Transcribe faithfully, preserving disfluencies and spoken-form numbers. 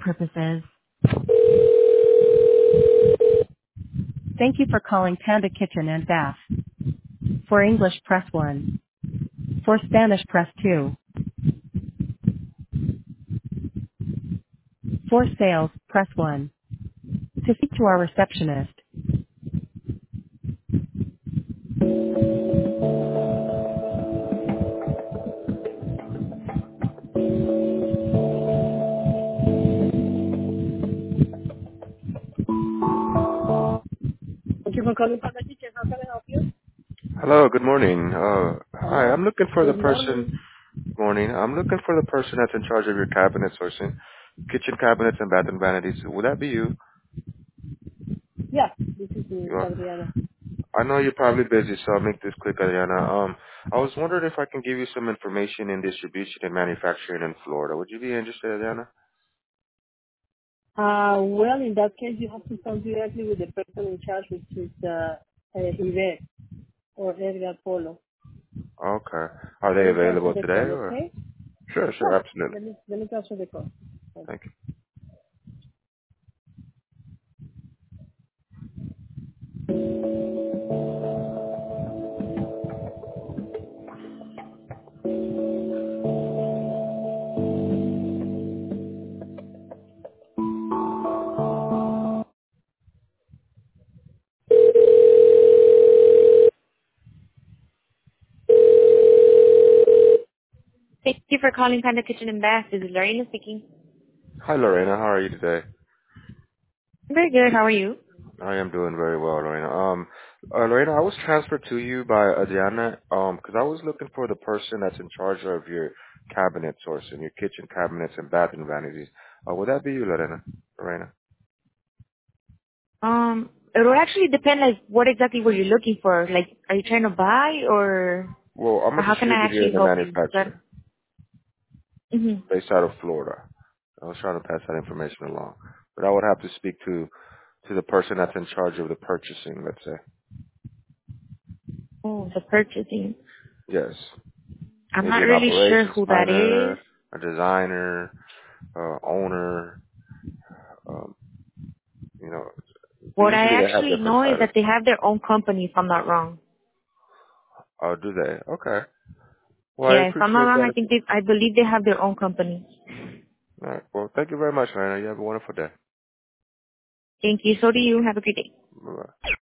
purposes. Thank you for calling Panda Kitchen and Bath. For English, press one. For Spanish, press two. For sales, press one. To speak to our receptionist. Thank you for calling Panda Kitchen. How can I help you? Hello, good morning. Uh, hi, Hello. I'm looking for the Good person. morning. Morning. I'm looking for the person that's in charge of your cabinet sourcing, kitchen cabinets and bath and vanities. Would that be you? Yeah, this is me, You are. Adriana. I know you're probably busy, so I'll make this quick, Ariana. Um, I was wondering if I can give you some information in distribution and manufacturing in Florida. Would you be interested, Ariana? Uh, well, in that case, you have to talk directly with the person in charge, which is uh, uh, Yvette or Edgar Polo. Okay. Are Let they me transfer available the today, call, or? okay? Sure, sure, Sure. absolutely. Let me let me transfer the call. Thank you. Thank you for calling Panda Kitchen and Bath. This is Lorena speaking. Hi, Lorena. How are you today? Very good. How are you? I am doing very well, Lorena. Um, uh, Lorena, I was transferred to you by Adriana, um, because I was looking for the person that's in charge of your cabinet sourcing, your kitchen cabinets and bathroom vanities. Uh, would that be you, Lorena? Lorena? Um, it would actually depend, like, what exactly were you looking for? Like, are you trying to buy, or, Well, I'm or a how can I distributor actually and a help you? That, manufacturer hmm based out of Florida. I was trying to pass that information along, but I would have to speak to to the person that's in charge of the purchasing. Let's say Oh, the purchasing. yes, I'm maybe not an really sure operations who that minor, is. a designer, uh, owner. Um, you know, What I usually they have actually different know is titles. that they have their own company, if I'm not wrong. Oh, do they? Okay. Well, I Yeah, if I'm not appreciate wrong, that. I think they, I believe they have their own company. All right. Well, thank you very much, Lorena. You have a wonderful day. Thank you. So do you. Have a good day. Bye-bye.